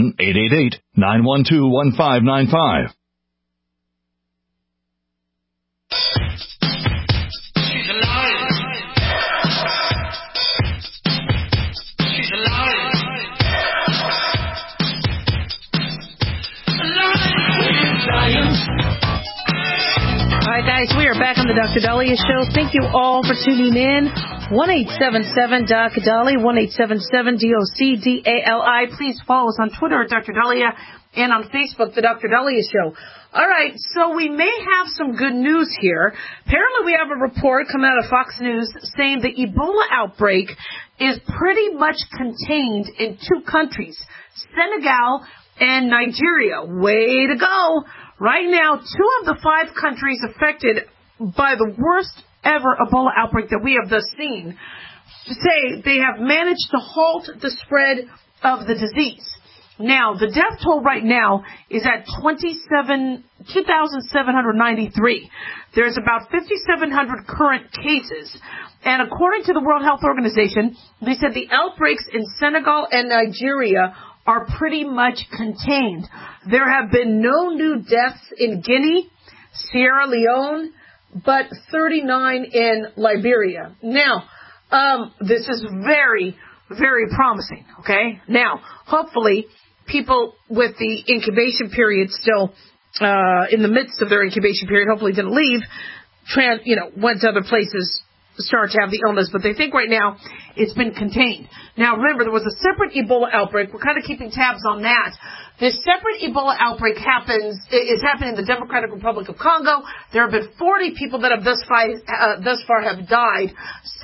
1-888-912-1595. All right, guys, we are back on the Dr. Dahlia Show. Thank you all for tuning in. 1-877-DOC-DALI, 1-877-DOC-DALI. Please follow us on Twitter at Dr. Dahlia and on Facebook, The Dr. Dahlia Show. All right, so we may have some good news here. Apparently we have a report coming out of Fox News saying the Ebola outbreak is pretty much contained in 2 countries, Senegal and Nigeria. Way to go. Right now, 2 of the 5 countries affected by the worst ever Ebola outbreak that we have thus seen say they have managed to halt the spread of the disease. Now, the death toll right now is at 2,793. There's about 5,700 current cases. And according to the World Health Organization, they said the outbreaks in Senegal and Nigeria are pretty much contained. There have been no new deaths in Guinea, Sierra Leone, but 39 in Liberia. Now, this is very, very promising, okay? Now, hopefully, people with the incubation period still in the midst of their incubation period, hopefully didn't leave, went to other places, start to have the illness, but they think right now it's been contained. Now, remember, there was a separate Ebola outbreak. We're kind of keeping tabs on that. This separate Ebola outbreak is happening in the Democratic Republic of Congo. There have been 40 people that have thus far have died,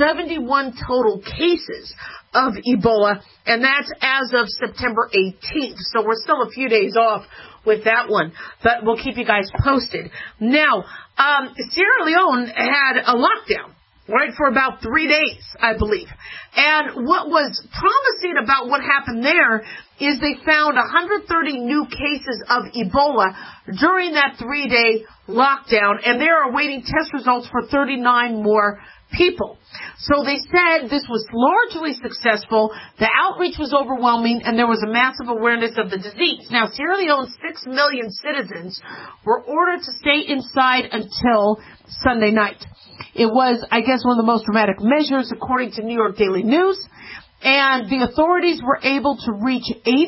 71 total cases of Ebola, and that's as of September 18th. So we're still a few days off with that one, but we'll keep you guys posted. Now, Sierra Leone had a lockdown, right, for about 3 days, I believe. And what was promising about what happened there is they found 130 new cases of Ebola during that 3-day lockdown, and they are awaiting test results for 39 more people. So they said this was largely successful, the outreach was overwhelming, and there was a massive awareness of the disease. Now, Sierra Leone's 6 million citizens were ordered to stay inside until Sunday night. It was, I guess, one of the most dramatic measures, according to New York Daily News, and the authorities were able to reach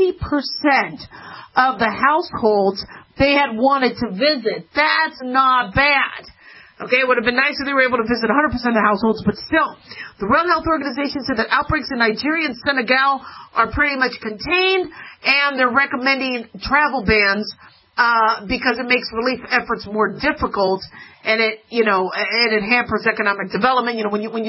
80% of the households they had wanted to visit. That's not bad. Okay, it would have been nice if they were able to visit 100% of the households, but still. The World Health Organization said that outbreaks in Nigeria and Senegal are pretty much contained, and they're recommending travel bans because it makes relief efforts more difficult, and it hampers economic development. When you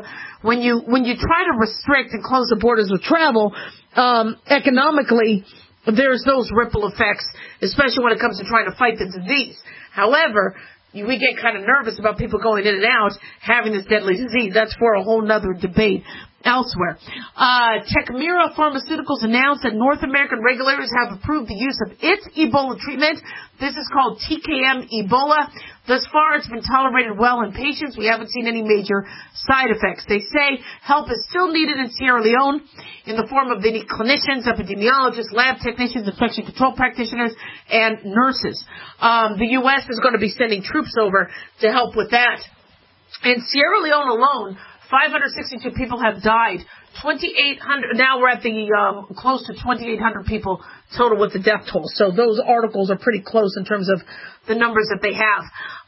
try to restrict and close the borders with travel, economically, there's those ripple effects, especially when it comes to trying to fight the disease. However, we get kind of nervous about people going in and out having this deadly disease. That's for a whole nother debate elsewhere. Tecmira Pharmaceuticals announced that North American regulators have approved the use of its Ebola treatment. This is called TKM Ebola. Thus far, it's been tolerated well in patients. We haven't seen any major side effects. They say help is still needed in Sierra Leone in the form of they need clinicians, epidemiologists, lab technicians, infection control practitioners, and nurses. The U.S. is going to be sending troops over to help with that. In Sierra Leone alone, 562 people have died. 2,800. Now we're at the close to 2,800 people total with the death toll. So those articles are pretty close in terms of the numbers that they have.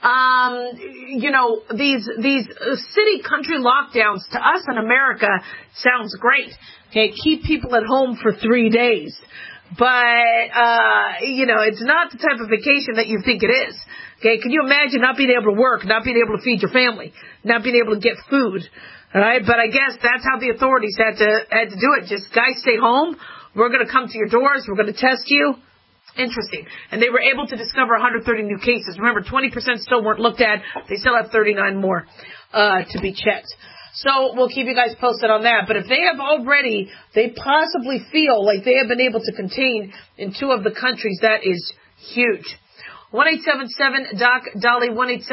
These city country lockdowns to us in America sounds great. Okay, keep people at home for 3 days. But it's not the type of vacation that you think it is. Okay, can you imagine not being able to work, not being able to feed your family, not being able to get food? All right, but I guess that's how the authorities had to do it. Just, guys, stay home. We're going to come to your doors. We're going to test you. Interesting. And they were able to discover 130 new cases. Remember, 20% still weren't looked at. They still have 39 more to be checked. So we'll keep you guys posted on that. But if they have already, they possibly feel like they have been able to contain in 2 of the countries, that is huge. 1-877-DOC-DOLLY,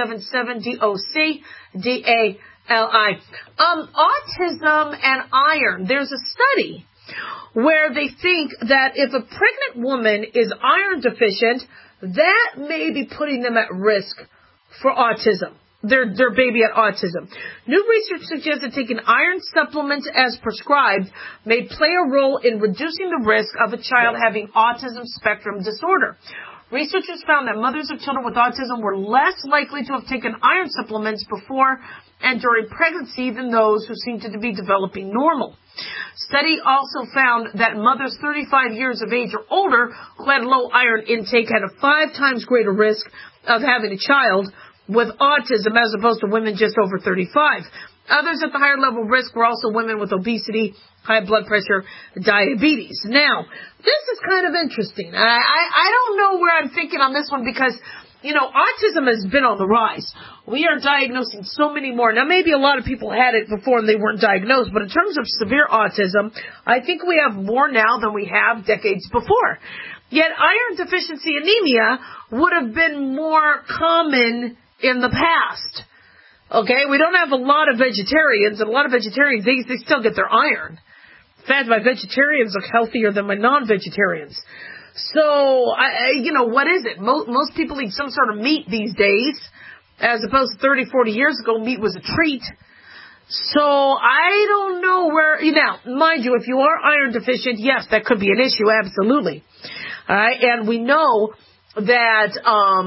1-877-DOC-DALI. Autism and iron. There's a study where they think that if a pregnant woman is iron deficient, that may be putting them at risk for autism. Their baby at autism. New research suggests that taking iron supplements as prescribed may play a role in reducing the risk of a child having autism spectrum disorder. researchers found that mothers of children with autism were less likely to have taken iron supplements before and during pregnancy than those who seemed to be developing normal. Study also found that mothers 35 years of age or older who had low iron intake had a 5 times greater risk of having a child with autism as opposed to women just over 35. Others at the higher level risk were also women with obesity, high blood pressure, diabetes. Now, this is kind of interesting. I don't know where I'm thinking on this one because, autism has been on the rise. We are diagnosing so many more. Now, maybe a lot of people had it before and they weren't diagnosed, but in terms of severe autism, I think we have more now than we have decades before. Yet iron deficiency anemia would have been more common in the past. Okay, we don't have a lot of vegetarians, and a lot of vegetarians, they still get their iron. In fact, my vegetarians look healthier than my non-vegetarians. So, what is it? Most people eat some sort of meat these days, as opposed to 30, 40 years ago, meat was a treat. So, I don't know where, now, mind you, if you are iron deficient, yes, that could be an issue, absolutely. Alright, and we know that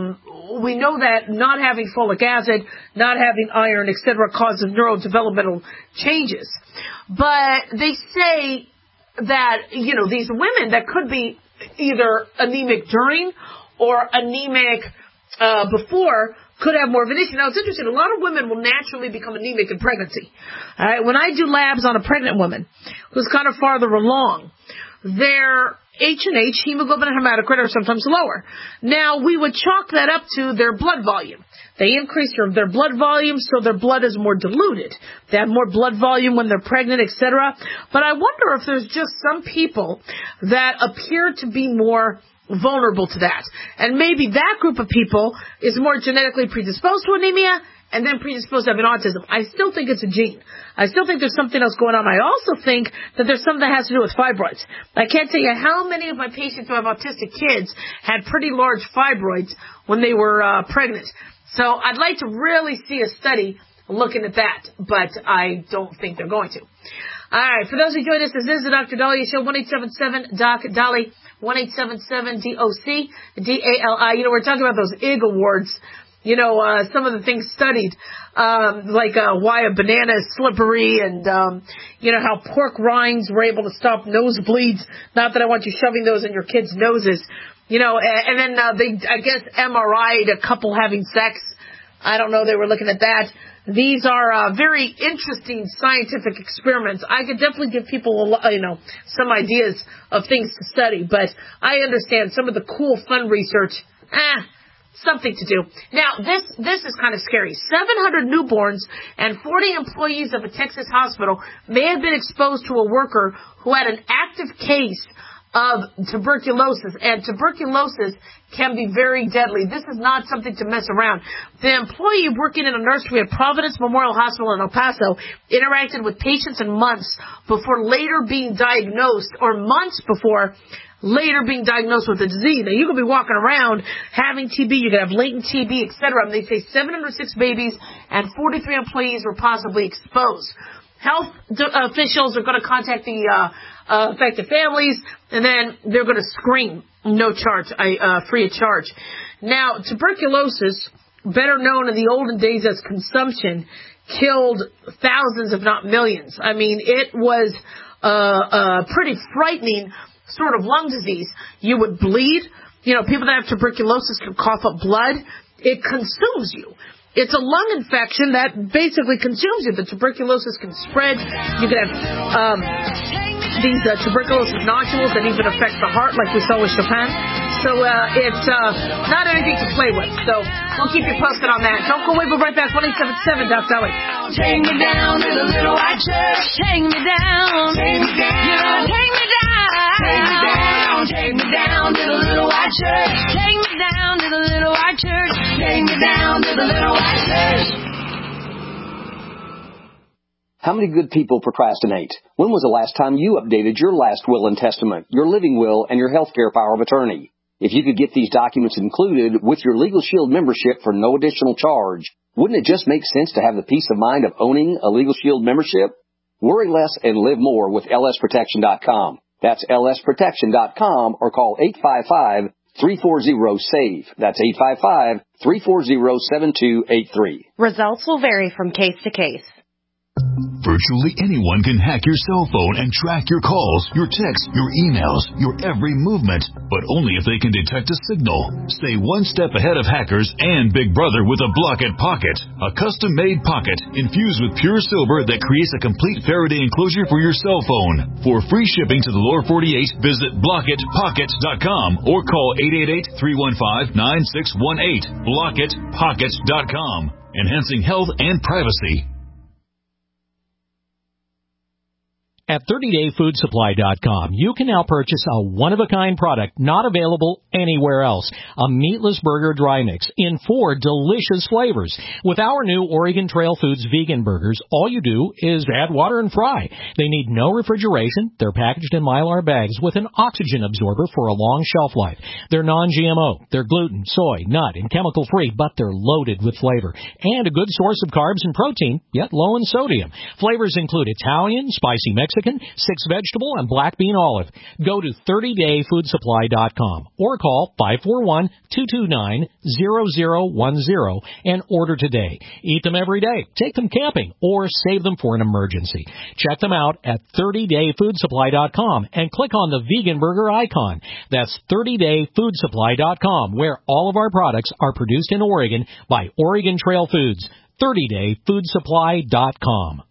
not having folic acid, not having iron, etc., causes neurodevelopmental changes. But they say that, these women that could be either anemic during or anemic before could have more of an issue. Now, it's interesting. A lot of women will naturally become anemic in pregnancy. All right, when I do labs on a pregnant woman who's kind of farther along, their H&H, hemoglobin and hematocrit, are sometimes lower. Now, we would chalk that up to their blood volume. They increase their blood volume, so their blood is more diluted. They have more blood volume when they're pregnant, etc. But I wonder if there's just some people that appear to be more vulnerable to that. And maybe that group of people is more genetically predisposed to anemia and then predisposed to having autism. I still think it's a gene. I still think there's something else going on. I also think that there's something that has to do with fibroids. I can't tell you how many of my patients who have autistic kids had pretty large fibroids when they were pregnant. So I'd like to really see a study looking at that, but I don't think they're going to. All right, for those who joined us, this is the Dr. Daliah Show, 1-877-DOC-DALI, 1-877-DOC-DALI. We're talking about those IG Awards. Some of the things studied, like why a banana is slippery and, how pork rinds were able to stop nosebleeds. Not that I want you shoving those in your kids' noses. And then they, I guess, MRI'd a couple having sex. I don't know, they were looking at that. These are very interesting scientific experiments. I could definitely give people, some ideas of things to study, but I understand some of the cool, fun research, something to do. Now, this is kind of scary. 700 newborns and 40 employees of a Texas hospital may have been exposed to a worker who had an active case of tuberculosis, and tuberculosis can be very deadly. This is not something to mess around. The employee working in a nursery at Providence Memorial Hospital in El Paso interacted with patients in months before later being diagnosed, or months before later being diagnosed with the disease. Now, you could be walking around having TB, you could have latent TB, etc. And they say 706 babies and 43 employees were possibly exposed. Health officials are going to contact the affected families, and then they're going to screen, no charge, free of charge. Now, tuberculosis, better known in the olden days as consumption, killed thousands, if not millions. I mean, it was a pretty frightening sort of lung disease. You would bleed. People that have tuberculosis can cough up blood. It consumes you. It's a lung infection that basically consumes you. The tuberculosis can spread. You can have these tuberculosis nodules that even affect the heart, like we saw with Chopin. So it's not anything to play with. So we'll keep you posted on that. Don't go away. We'll be right back. 1-877-DOC-DALI. Take me down to the little white church. Take me down. Take me down. Take me down. Take me down. Take me down to the little white church. Take me down to the little white church. Take me down to the little white church. How many good people procrastinate? When was the last time you updated your last will and testament, your living will, and your healthcare power of attorney? If you could get these documents included with your Legal Shield membership for no additional charge, wouldn't it just make sense to have the peace of mind of owning a Legal Shield membership? Worry less and live more with lsprotection.com. That's lsprotection.com, or call 855-340-SAVE. That's 855-340-7283. Results will vary from case to case. Virtually anyone can hack your cell phone and track your calls, your texts, your emails, your every movement, but only if they can detect a signal. Stay one step ahead of hackers and Big Brother with a Block-It Pocket, a custom-made pocket infused with pure silver that creates a complete Faraday enclosure for your cell phone. For free shipping to the lower 48, visit blockitpockets.com or call 888-315-9618. blockitpockets.com, enhancing health and privacy. At 30dayfoodsupply.com, you can now purchase a one-of-a-kind product not available anywhere else, a meatless burger dry mix in 4 delicious flavors. With our new Oregon Trail Foods vegan burgers, all you do is add water and fry. They need no refrigeration. They're packaged in Mylar bags with an oxygen absorber for a long shelf life. They're non-GMO. They're gluten, soy, nut, and chemical-free, but they're loaded with flavor and a good source of carbs and protein, yet low in sodium. Flavors include Italian, spicy Mexican, 6-vegetable, and black bean olive. Go to 30dayfoodsupply.com or call 541-229-0010 and order today. Eat them every day, take them camping, or save them for an emergency. Check them out at 30dayfoodsupply.com and click on the vegan burger icon. That's 30dayfoodsupply.com, where all of our products are produced in Oregon by Oregon Trail Foods. 30dayfoodsupply.com.